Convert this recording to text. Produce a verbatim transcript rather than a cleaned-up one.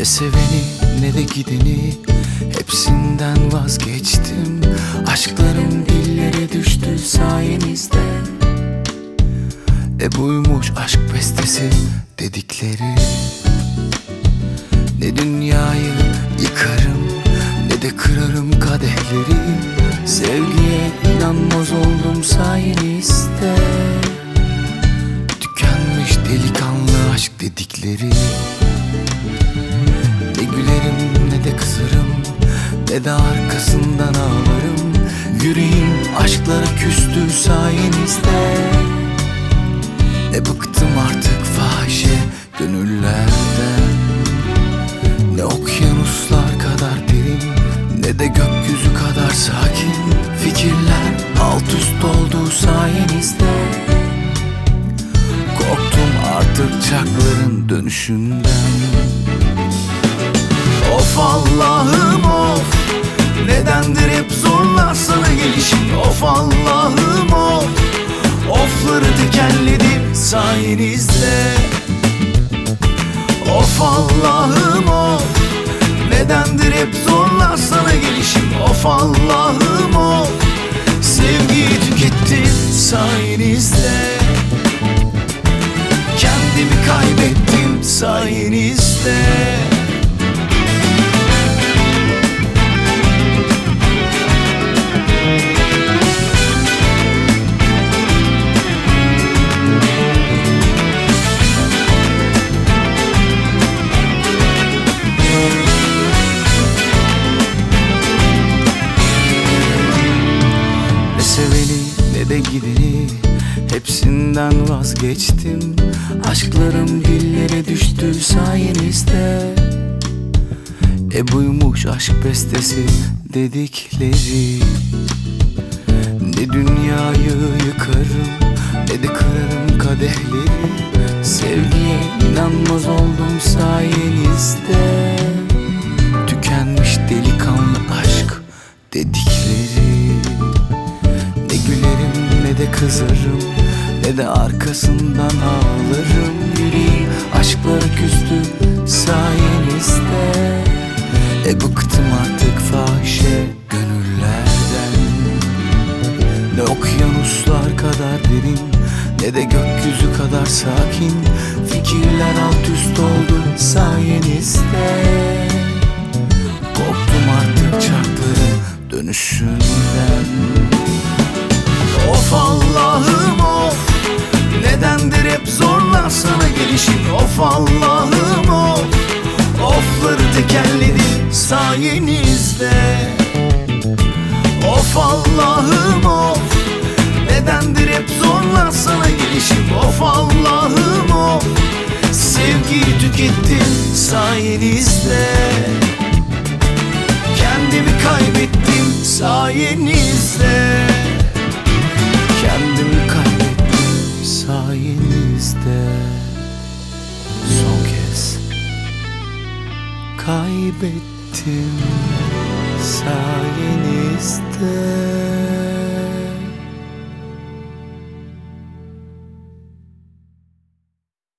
Ne seveni ne de gideni, hepsinden vazgeçtim. Aşklarım dillere düştü sayenizde. E buymuş aşk bestesi dedikleri. Ne dünyayı yıkarım ne de kırarım kadehleri. Sevgiye inanmaz oldum sayenizde. Tükenmiş delikanlı aşk dedikleri. Ne gülerim ne de kızarım, ne de arkasından ağlarım. Yüreğim aşklara küstü sayenizde. E bıktım artık fahişe gönüllerden. Ne okyanuslar kadar derin, ne de gökyüzü kadar sakin. Fikirler alt üst oldu sayenizde. Korktum artık çarkların dönüşünden. Of Allah'ım of, nedendir hep zorlar sana gelişim. Of Allah'ım of, ofları tekerledim sayenizde. Of Allah'ım of, nedendir hep zorlar sana gelişim. Of Allah'ım of, sevgiyi tükettim sayenizde. Kendimi kaybettim sayenizde. Ne de gideni, hepsinden vazgeçtim. Aşklarım dillere düştü sayenizde. E buymuş aşk bestesi dedikleri. Ne dünyayı yıkarım ne de kırarım kadehleri. Sevgiye inanmaz oldum sayenizde. Tükenmiş delikanlı aşk dedikleri. Ne gülerim ne de kızarım, ne de arkasından ağlarım. Yüreğim aşklara küstü sayenizde. E bıktım artık fahişe gönüllerden. Ne okyanuslar kadar derin, ne de gökyüzü kadar sakin. Fikirler alt üst oldu sayenizde. Korktum artık çarkların dönüşünden. Of Allah'ım of, nedendir hep zorlar sana gelişim. Of Allah'ım of, ofları tekerledim sayenizde. Of Allah'ım of, nedendir hep zorlar sana gelişim. Of Allah'ım of, sevgiyi tükettim sayenizde. Kendimi kaybettim sayenizde. Kendimi kaybettim sayenizde. Son kez kaybettim sayenizde.